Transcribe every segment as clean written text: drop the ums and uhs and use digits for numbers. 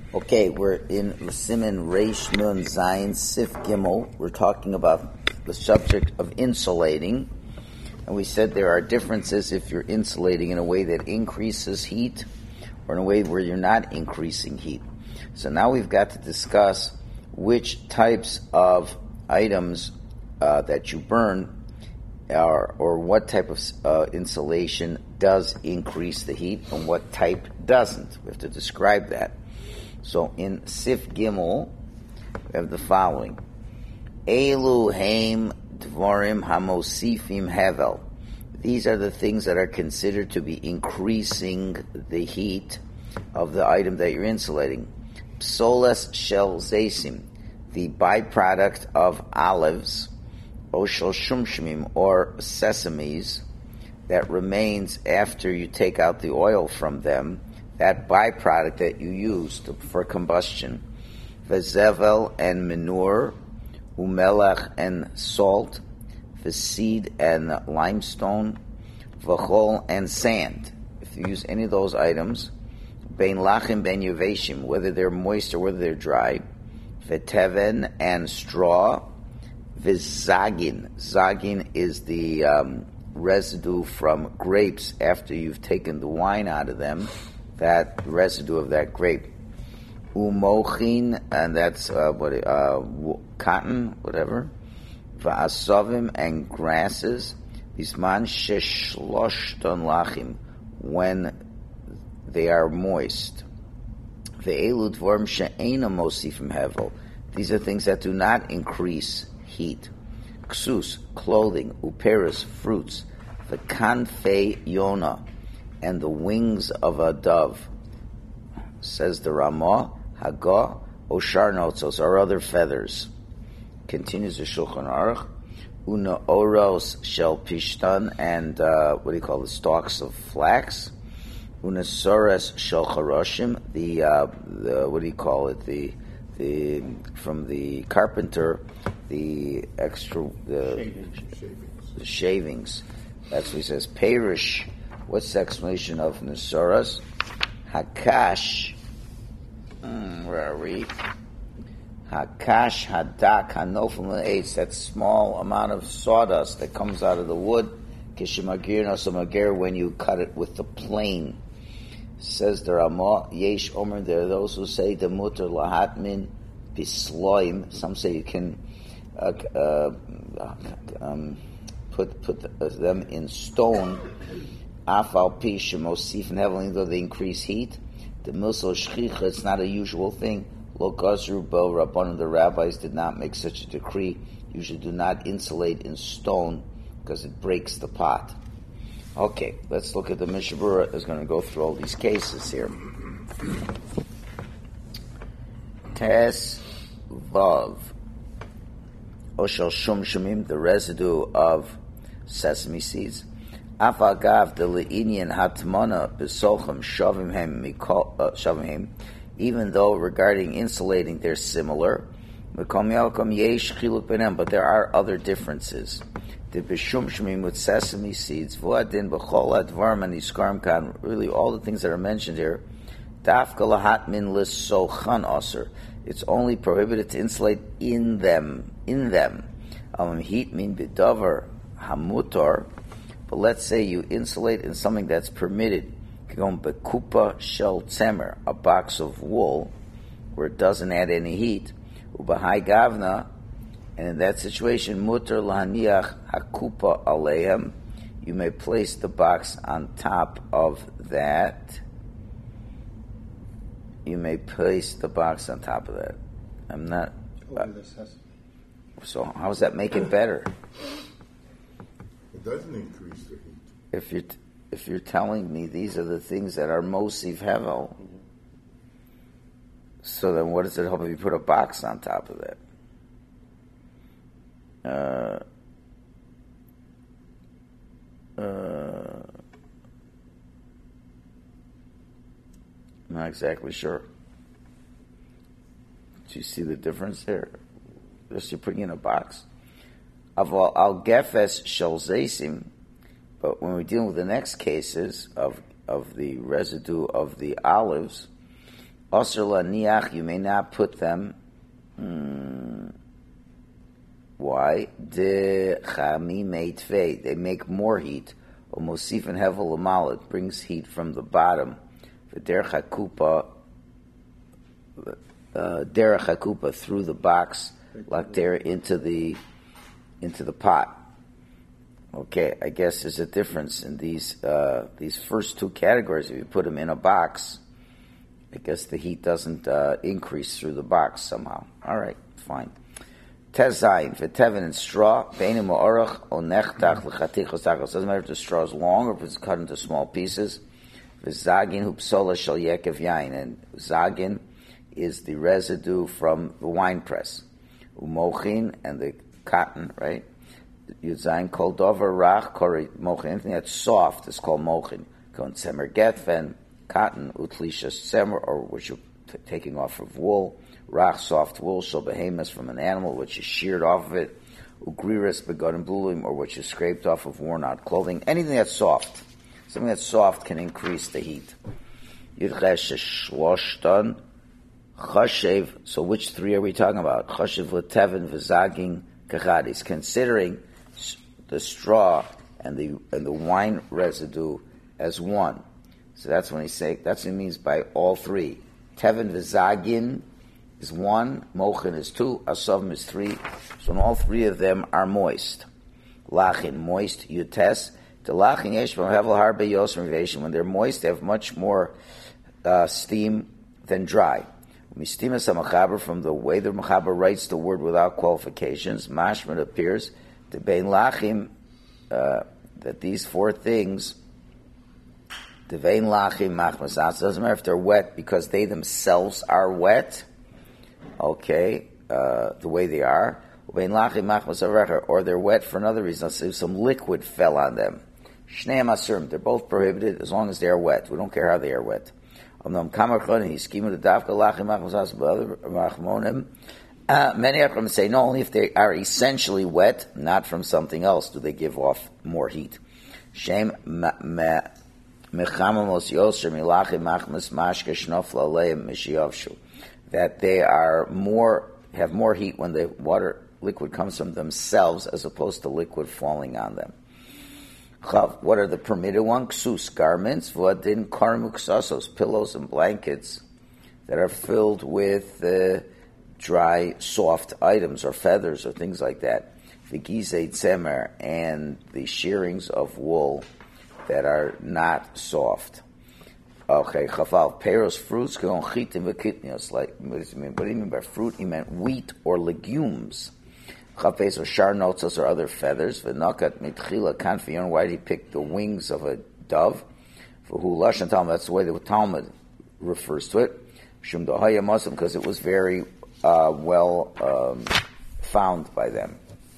Okay, we're in Siman Reish Nun Zayin Sif Gimel. We're talking about the subject of insulating. And we said there are differences if you're insulating in a way that increases heat or in a way where you're not increasing heat. So now we've got to discuss which types of items that you burn or what type of insulation does increase the heat and what type doesn't. We have to describe that. So in Sif Gimel, we have the following. Elu heim dvorim hamosifim hevel. These are the things that are considered to be increasing the heat of the item that you're insulating. Psolas shel zaysim, the byproduct of olives, oshel shumshmim, or sesames, that remains after you take out the oil from them, that byproduct that you used for combustion. Vezevel and manure, umelach and salt, veseed and limestone, vachol and sand. If you use any of those items, bein lachim ben yuveshim, whether they're moist or whether they're dry, veteven and straw, vizagin. Zagin is the residue from grapes after you've taken the wine out of them, that residue of that grape. Umochin, and that's cotton, whatever. Va'asovim, and grasses. Bisman sheshloshton lachim, when they are moist. Ve'elu dvorm she'ena mosifim hevel. These are things that do not increase heat. Ksus, clothing. Uperis, fruits. V'kanfei yona, and the wings of a dove. Says the Ramah, Hagah, Oshar notzos, or other feathers. Continues the Shulchan Aruch, Una oros shel pishtan, and the stalks of flax. Una sores shel charoshim, the from the carpenter, the shavings. That's what he says. Perish. What's the explanation of Nesoras? Hakash. Where are we? Hakash hadak hanofim le'etz. That small amount of sawdust that comes out of the wood. Kishimagir nosamagir, when you cut it with the plane. Says the Ramah, Yesh Omer, there are those who say the mutter lahatmin bisloim. Some say you can put them in stone. Afal pi shemosif heavily, though they increase heat. The milso shchicha, it's not a usual thing. Lo gazru bo rabbanon, the rabbis did not make such a decree. Usually do not insulate in stone because it breaks the pot. Okay, let's look at the Mishnah Berurah. Is going to go through all these cases here. Tes vav oshel shum shumim, the residue of sesame seeds. Afagav the leinian hatmana besolchem shavim, even though regarding insulating they're similar, but there are other differences. The b'shumshmim with sesame seeds, v'adin b'chol advarim and iskarm kan, really all the things that are mentioned here, dafka lahatmin l'sochan aser, it's only prohibited to insulate in them. Heat min b'davar hamutar. But let's say you insulate in something that's permitted, bekupa shel tzemer, a box of wool, where it doesn't add any heat, ubahai gavna, and in that situation, mutar lahaniach hakupa alehem, you may place the box on top of that. I'm not. So how does that make it better? It doesn't increase the heat. If you're telling me these are the things that are mosiv hevel, so then what does it help if you put a box on top of that? Not exactly sure. Do you see the difference there? Just you're putting in a box. Al gefes shel zaysim, but when we're dealing with the next cases of the residue of the olives, Asr laniach, you may not put them. Why? De chamimei tvei, they make more heat. Or mosifin hevel l'malet, brings heat from the bottom. V'derech hakupa, through the box, like there into the pot. Okay, I guess there's a difference in these first two categories. If you put them in a box, I guess the heat doesn't increase through the box somehow. All right, fine. Tezayin, v'tevin and straw, beinim ma'orach, onechtach l'chatichos tachos. Doesn't matter if the straw is long or if it's cut into small pieces. V'zagin hu psola shel yekev yain, and zagin is the residue from the wine press. Umochin, and the cotton, right? Yudzayin kol dover rach kori mochin. Anything that's soft is called mochin. Kon tzemer getfen, cotton, utlishas tzemer, or which you're taking off of wool. Rach, soft wool, shel behemoth, from an animal, which is sheared off of it. Ugriris begotten blulim, or which is scraped off of worn out clothing. Anything that's soft. Something that's soft can increase the heat. Yudchesh shloshtan chashev. So which three are we talking about? Chashev l'tevin v'zagin kachadis. Considering the straw and the wine residue as one. So that's when that's what he means by all three. Tevin v'zagin is one, mochin is two, asavim is three. So all three of them are moist. Lachin, moist, yutes. The lachin yesh hevel harbe yosem revation. When they're moist, they have much more steam than dry. Mistimas hamachaber, from the way the machaber writes the word without qualifications, mashman appears to bein lachim, that these four things, the vein lachim machmasas, doesn't matter if they're wet because they themselves are wet, okay, the way they are, or they're wet for another reason. Let's say some liquid fell on them. Shnei masurim, they're both prohibited as long as they are wet. We don't care how they are wet. Many Achronim say no, only if they are essentially wet, not from something else, do they give off more heat. Shem that they are have more heat when the water liquid comes from themselves as opposed to liquid falling on them. Chav, what are the permitted ones? Ksus, garments, v'adin karmuksasos, pillows and blankets that are filled with dry, soft items or feathers or things like that. V'gizei tzemer, and the shearings of wool that are not soft. Okay, chafal, peros, fruits, keon chitim v'kitnios. Like, what do you mean by fruit? He meant wheat or legumes. Chafes or sharnotzos or other feathers. V'nakat mitchila kanfiyon. Why did he pick the wings of a dove? V'hu lashon Talmud. That's the way the Talmud refers to it. Shum dohaya Muslim, because it was very well found by them.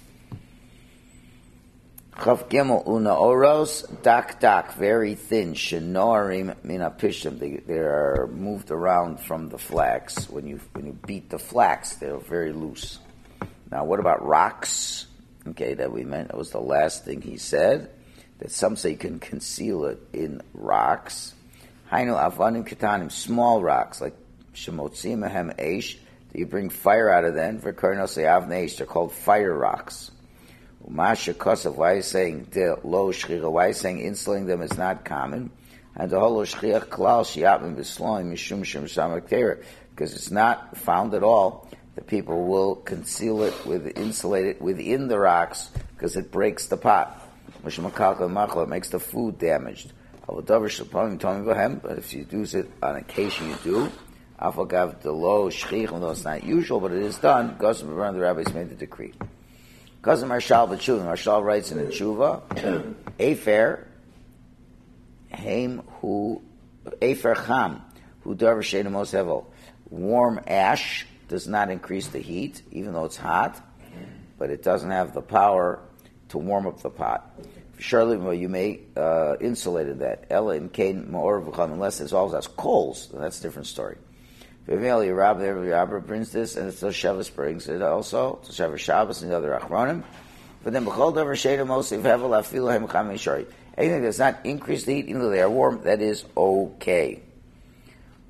Chav Gimel una oros dak dak, very thin. Shenorim mina pishim. They are moved around from the flax. When you beat the flax, they're very loose. Now, what about rocks? Okay, that we meant. That was the last thing he said. That some say you can conceal it in rocks. Hainu avanim ketanim, small rocks like shemotzim mehem eish. That you bring fire out of them. V'karnos avnei eish. They're called fire rocks. Umasha Kosav, why is saying de lo shchira? Why is saying insulating them is not common? And the holo shchira klal shiapim b'sloim mishum shem shamak teira, because it's not found at all that people will conceal it insulate it within the rocks because it breaks the pot. It makes the food damaged. But if you use it on occasion, you do. Afagav de lo shchich, although it's not usual, but it is done. Gosam around the rabbis made the decree. Cousin Marshal B'Tshuva. Marshal writes in the Tshuva, Efer Haim hu Efer Cham hu Davar Sheinu Mos Hevel. Warm ash does not increase the heat, even though it's hot, but it doesn't have the power to warm up the pot. Surely you may insulate that. Ella in Kain Ma'or V'Cham, unless it's all has coals, then that's a different story. V'Veli Rabbi brings this, and it's Shabbos brings it also. It's Shabbos and the other Achronim. But then B'chol Davar Sheinu Mos Hevel Afilu Hem Cham Shari. Anything that does not increase the heat, even though they are warm, that is okay.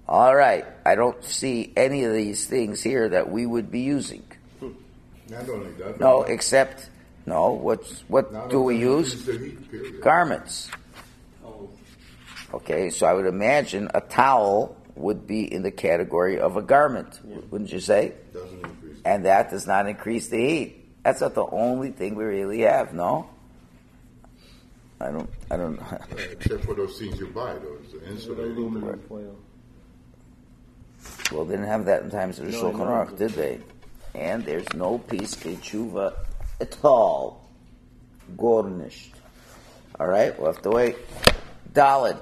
All right. I don't see any of these things here that we would be using. Not only that. No, except, what do we use? Garments. Okay, so I would imagine a towel would be in the category of a garment, wouldn't you say? Doesn't increase. And that does not increase the heat. That's not the only thing we really have, no? I don't Except for those things you buy, those insulating. Aluminum foil. Well, they didn't have that in times of the Shulchan Aruch, did they? And there's no piece Tshuva at all. Gornished. All right, we'll have to wait. Daled.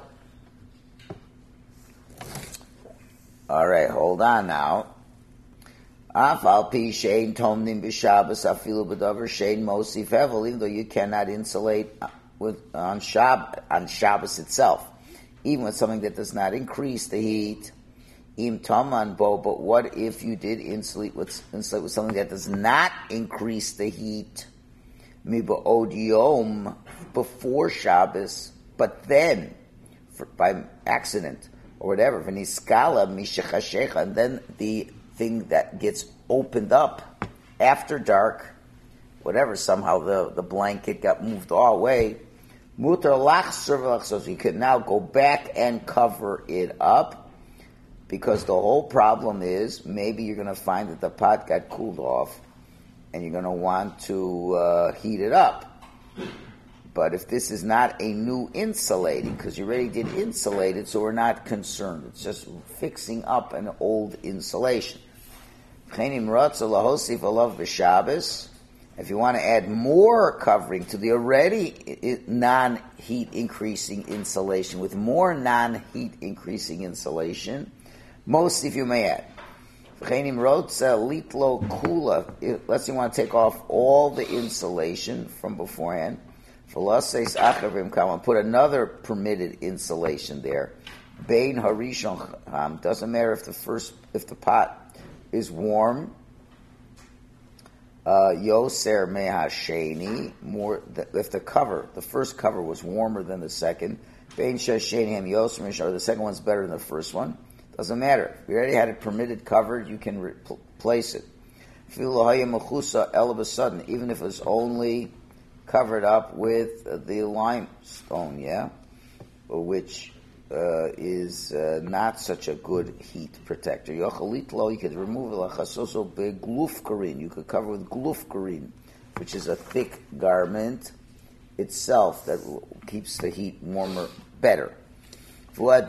All right, hold on now. Afal pi shein tomnim b'Shabbos afilu b'davar shein mosif hevel, even though you cannot insulate on Shabbos itself, even with something that does not increase the heat. Im taman bo, but what if you did insulate with something that does not increase the heat? Mi ba'od yom, before Shabbos, but then by accident or whatever, v'niskala mishachashecha, and then the thing that gets opened up after dark, whatever, somehow the blanket got moved all away, mutar lachser, so you can now go back and cover it up, because the whole problem is maybe you're going to find that the pot got cooled off and you're going to want to heat it up. But if this is not a new insulating, because you already did insulate it, so we're not concerned. It's just fixing up an old insulation. If you want to add more covering to the already non-heat increasing insulation with more non-heat increasing insulation, most if you may add. Let's say you want to take off all the insulation from beforehand. Put another permitted insulation there. Bein harishon, doesn't matter if the pot is warm. Yoser mehasheni, more if the first cover was warmer than the second. Bein shasheni hem yoser mehasheni, the second one's better than the first one. Doesn't matter. If you already had it permitted covered, you can replace it. Even if it's only covered up with the limestone, which is not such a good heat protector. You could remove it. You could cover with glufkarin, which is a thick garment itself that keeps the heat warmer better. That's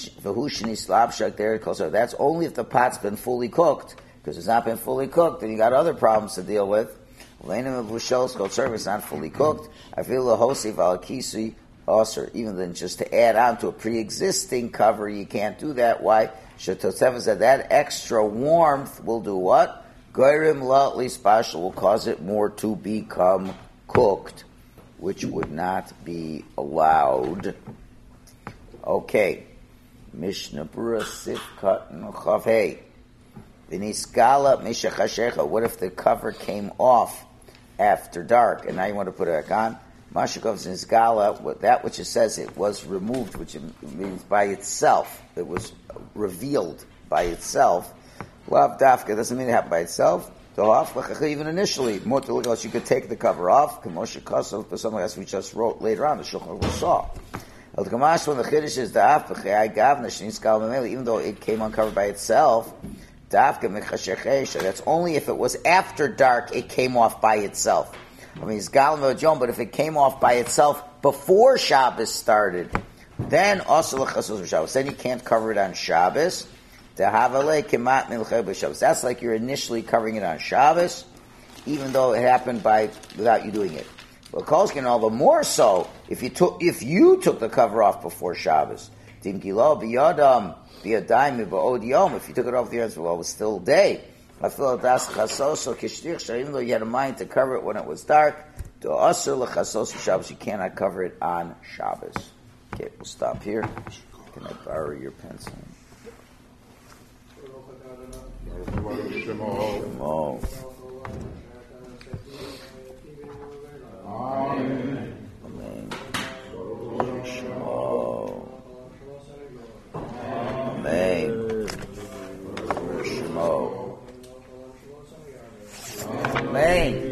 only if the pot's been fully cooked. Because it's not been fully cooked, then you got other problems to deal with. It's not fully cooked. I feel the hosif al kisi also, even then just to add on to a pre-existing cover, you can't do that. Why? Shetotsev said that extra warmth will do what? Goyrim la lispashal will cause it more to become cooked, which would not be allowed. Okay. Mishnah Berurah Sifkat Nuchav Hey. V'niskala mishachashecha. What if the cover came off after dark, and now you want to put it back on? Mashakov Zinskala, that which it says it was removed, which means by itself. It was revealed by itself. Lav dafka doesn't mean it happened by itself. Even initially, you could take the cover off. Kamosha Kosov, but something else we just wrote later on. The Shulchan Aruch saw. When the Chiddush is even though it came uncovered by itself, that's only if it was after dark it came off by itself. I mean, it's but if it came off by itself before Shabbos started, then also Shabbos. Then you can't cover it on Shabbos. That's like you're initially covering it on Shabbos, even though it happened without you doing it. Well, Kolskin, all the more so if you took the cover off before Shabbos. If you took it off the hands, well, it was still day. Even though you had a mind to cover it when it was dark, you cannot cover it on Shabbos. Okay, we'll stop here. Can I borrow your pencil? Oh. Amen. Amen. Amen.